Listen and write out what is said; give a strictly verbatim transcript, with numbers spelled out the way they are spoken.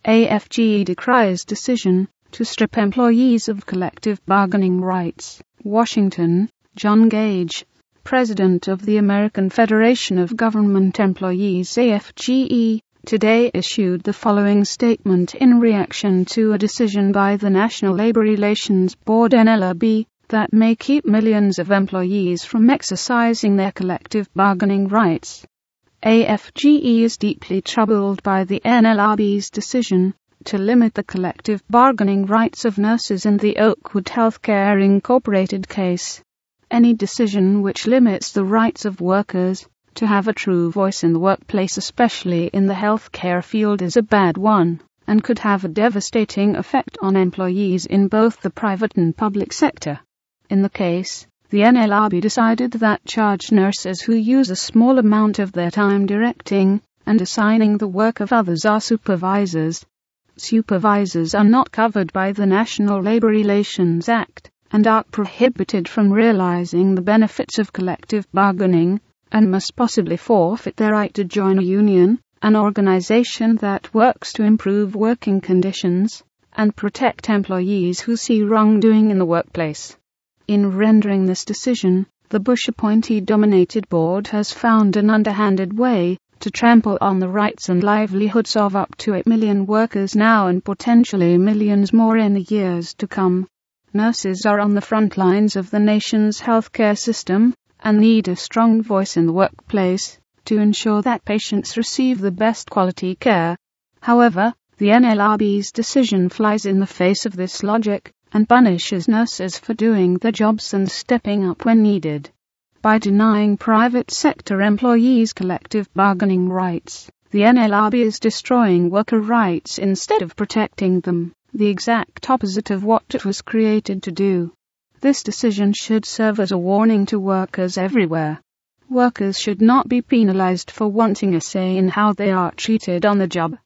A F G E decries decision to strip employees of collective bargaining rights. Washington. John Gage, President of the American Federation of Government Employees A F G E, today issued the following statement in reaction to a decision by the National Labor Relations Board N L R B that may keep millions of employees from exercising their collective bargaining rights. A F G E is deeply troubled by the N L R B's decision to limit the collective bargaining rights of nurses in the Oakwood Healthcare Incorporated case. Any decision which limits the rights of workers to have a true voice in the workplace, especially in the healthcare field, is a bad one, and could have a devastating effect on employees in both the private and public sector. In the case, the N L R B decided that charge nurses who use a small amount of their time directing and assigning the work of others are supervisors. Supervisors are not covered by the National Labor Relations Act and are prohibited from realizing the benefits of collective bargaining, and must possibly forfeit their right to join a union, an organization that works to improve working conditions and protect employees who see wrongdoing in the workplace. In rendering this decision, the Bush appointee-dominated board has found an underhanded way to trample on the rights and livelihoods of up to eight million workers now and potentially millions more in the years to come. Nurses are on the front lines of the nation's healthcare system and need a strong voice in the workplace to ensure that patients receive the best quality care. However, the N L R B's decision flies in the face of this logic and punishes nurses for doing their jobs and stepping up when needed. By denying private sector employees collective bargaining rights, the N L R B is destroying worker rights instead of protecting them, the exact opposite of what it was created to do. This decision should serve as a warning to workers everywhere. Workers should not be penalized for wanting a say in how they are treated on the job.